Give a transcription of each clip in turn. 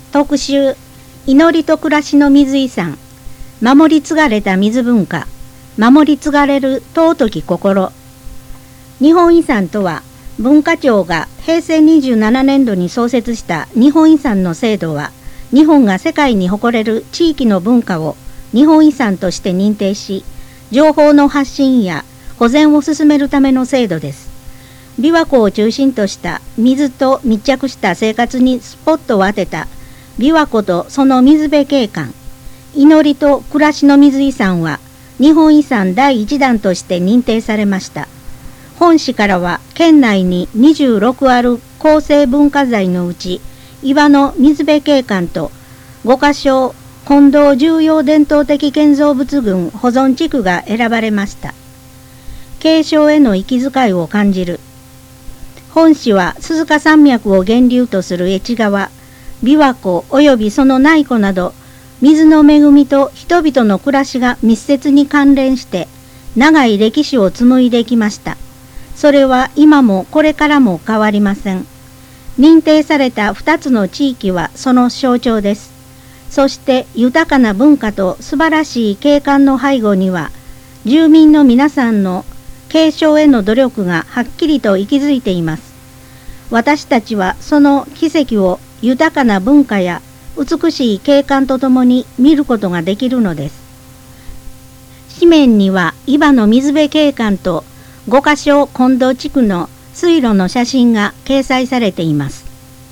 特集祈りと暮らしの水遺産、守り継がれた水文化、守り継がれる尊き心。日本遺産とは、文化庁が平成27年度に創設した日本遺産の制度は、日本が世界に誇れる地域の文化を日本遺産として認定し、情報の発信や保全を進めるための制度です。琵琶湖を中心とした水と密着した生活にスポットを当てた琵琶湖とその水辺景観、祈りと暮らしの水遺産は日本遺産第1弾として認定されました。本市からは県内に26ある構成文化財のうち、岩の水辺景観と五箇所金堂重要伝統的建造物群保存地区が選ばれました。継承への息遣いを感じる。本市は鈴鹿山脈を源流とする越川、琵琶湖およびその内湖など、水の恵みと人々の暮らしが密接に関連して長い歴史を紡いできました。それは今もこれからも変わりません。認定された2つの地域はその象徴です。そして豊かな文化と素晴らしい景観の背後には、住民の皆さんの継承への努力がはっきりと息づいています。私たちはその奇跡を豊かな文化や美しい景観とともに見ることができるのです。紙面には伊庭の水辺景観と五箇所金堂地区の水路の写真が掲載されています。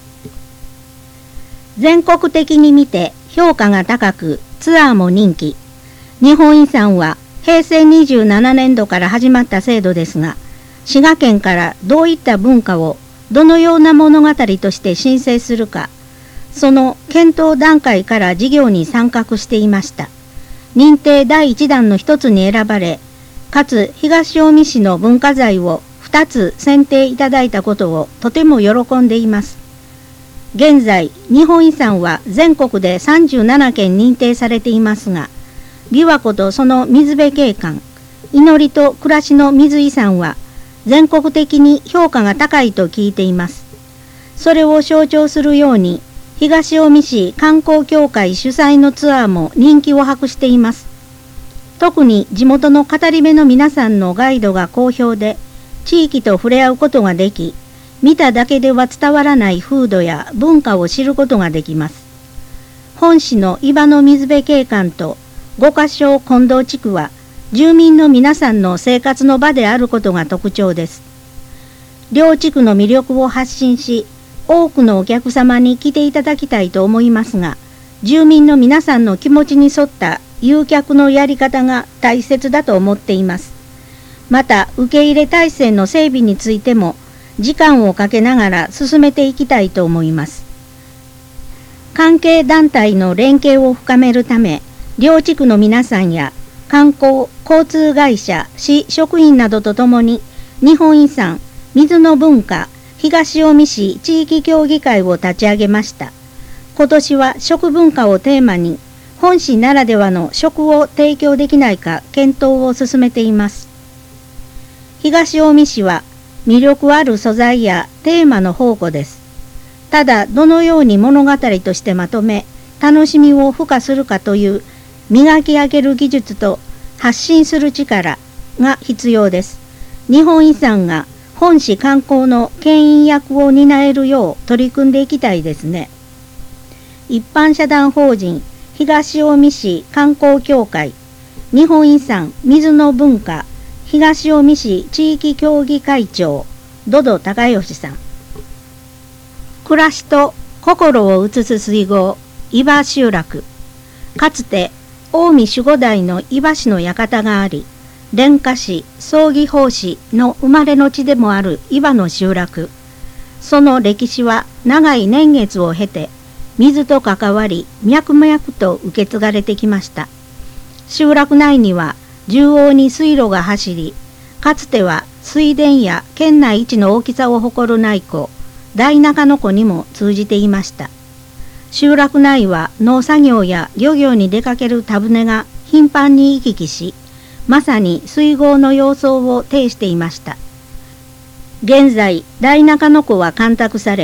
全国的に見て評価が高く、ツアーも人気。日本遺産は平成27年度から始まった制度ですが、滋賀県からどういった文化をどのような物語として申請するか、その検討段階から事業に参画していました。認定第1弾の一つに選ばれ、かつ東近江市の文化財を2つ選定いただいたことをとても喜んでいます。現在、日本遺産は全国で37件認定されていますが、琵琶湖とその水辺景観、祈りと暮らしの水遺産は全国的に評価が高いと聞いています。それを象徴するように、東近江市観光協会主催のツアーも人気を博しています。特に地元の語り部の皆さんのガイドが好評で、地域と触れ合うことができ、見ただけでは伝わらない風土や文化を知ることができます。本市の伊庭の水辺景観と五箇所金堂地区は、住民の皆さんの生活の場であることが特徴です。両地区の魅力を発信し、多くのお客様に来ていただきたいと思いますが、住民の皆さんの気持ちに沿った誘客のやり方が大切だと思っています。また、受け入れ体制の整備についても、時間をかけながら進めていきたいと思います。関係団体の連携を深めるため、両地区の皆さんや観光、交通会社、市職員などとともに、日本遺産、水の文化、東近江市地域協議会を立ち上げました。今年は食文化をテーマに、本市ならではの食を提供できないか検討を進めています。東近江市は魅力ある素材やテーマの宝庫です。ただ、どのように物語としてまとめ、楽しみを付加するかという磨き上げる技術と発信する力が必要です。日本遺産が本市観光の牽引役を担えるよう取り組んでいきたいですね。一般社団法人東近江市観光協会、日本遺産水の文化東近江市地域協議会長、ドド高義さん。暮らしと心を映す水郷、伊庭集落。かつて近江守護代の伊庭氏の館があり、蓮華氏、葬儀法師の生まれの地でもある伊庭の集落。その歴史は長い年月を経て、水と関わり脈々と受け継がれてきました。集落内には縦横に水路が走り、かつては水田や県内一の大きさを誇る内湖、大中野湖にも通じていました。集落内は農作業や漁業に出かける田船が頻繁に行き来し、まさに水郷の様相を呈していました。現在、大中野湖は干拓され、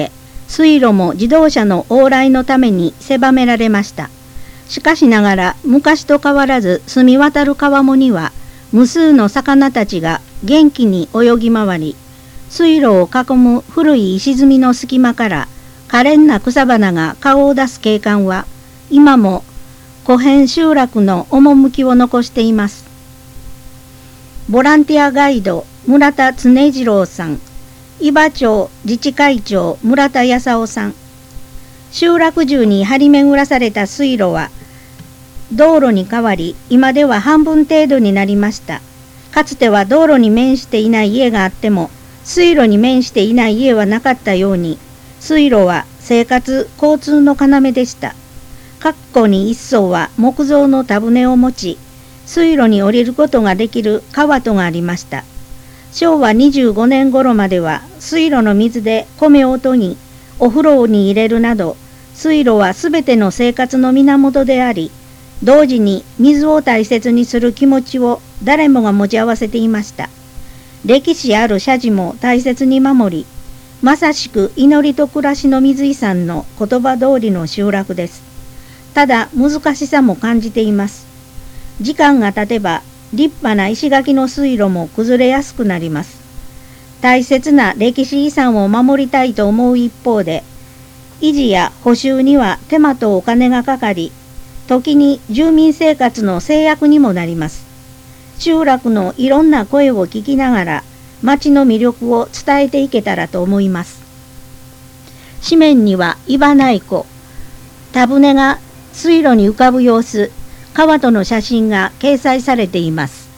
水路も自動車の往来のために狭められました。しかしながら昔と変わらず澄み渡る川面には無数の魚たちが元気に泳ぎ回り、水路を囲む古い石積みの隙間から可憐な草花が顔を出す景観は今も古辺集落の趣を残しています。ボランティアガイド村田恒次郎さん、伊庭町自治会長村田康夫さん。集落中に張り巡らされた水路は道路に変わり、今では半分程度になりました。かつては道路に面していない家があっても、水路に面していない家はなかったように、水路は生活交通の要でした。各戸に一層は木造の田船を持ち、水路に降りることができる川戸がありました。昭和25年頃までは水路の水で米を研ぎ、お風呂に入れるなど、水路はすべての生活の源であり、同時に水を大切にする気持ちを誰もが持ち合わせていました。歴史ある社寺も大切に守り、まさしく祈りと暮らしの水井さんの言葉通りの集落です。ただ難しさも感じています。時間が経てば立派な石垣の水路も崩れやすくなります。大切な歴史遺産を守りたいと思う一方で、維持や補修には手間とお金がかかり、時に住民生活の制約にもなります。集落のいろんな声を聞きながら、町の魅力を伝えていけたらと思います。紙面には岩内湖、田船が水路に浮かぶ様子、川との写真が掲載されています。